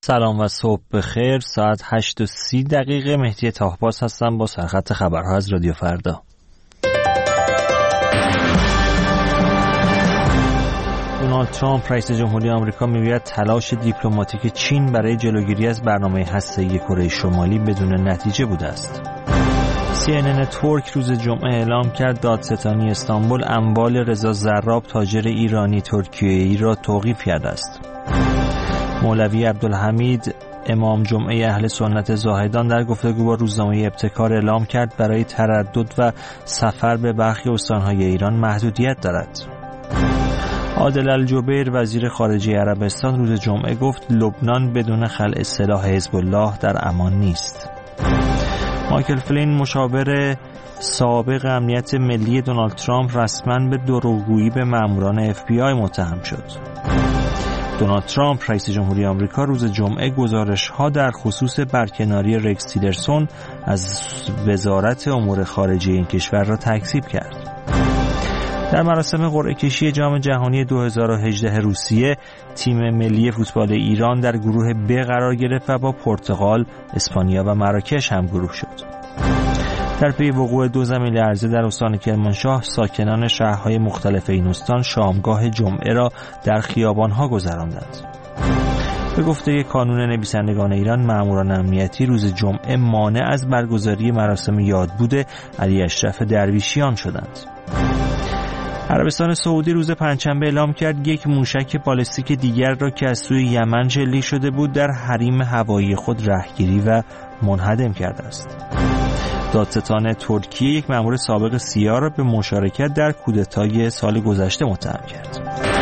سلام و صبح بخیر. ساعت 8:30 مهدی طاهباز هستم با سرخط خبرها از رادیو فردا. دونالد ترامپ رئیس جمهوری آمریکا میگوید تلاش دیپلماتیک چین برای جلوگیری از برنامه هسته‌ای کره شمالی بدون نتیجه بوده است. CNN ترک روز جمعه اعلام کرد دادستانی استانبول اموال رضا زراب تاجر ایرانی ترکیه‌ای را توقیف کرده است. مولوی عبدالحمید امام جمعه اهل سنت زاهدان در گفتگو با روزنامه ابتکار اعلام کرد برای تردد و سفر به برخی استان‌های ایران محدودیت دارد. عادل الجبیر وزیر خارجه عربستان روز جمعه گفت لبنان بدون خلع سلاح حزب الله در امان نیست. مایکل فلین مشاور سابق امنیت ملی دونالد ترامپ رسما به دروغگویی به ماموران FBI متهم شد. دونالد ترامپ رئیس جمهوری آمریکا روز جمعه گزارش‌ها در خصوص برکناری رکس تیلرسون از وزارت امور خارجه این کشور را تکذیب کرد. در مراسم قرعه کشی جام جهانی 2018 روسیه، تیم ملی فوتبال ایران در گروه ب قرار گرفت و با پرتغال، اسپانیا و مراکش همگروه شد. در پی وقوع 2 زمین لرزه در استان کرمانشاه، ساکنان شهرهای مختلف این استان شامگاه جمعه را در خیابان‌ها گذراندند. به گفته کانون نویسندگان ایران، ماموران امنیتی روز جمعه مانع از برگزاری مراسم یادبود علی اشرف درویشیان شدند. عربستان سعودی روز پنجشنبه اعلام کرد یک موشک بالستیک دیگر را که از سوی یمن شلیک شده بود در حریم هوایی خود رهگیری و منهدم کرده است. دادستان ترکیه یک مأمور سابق سیا را به مشارکت در کودتای سال گذشته متهم کرد.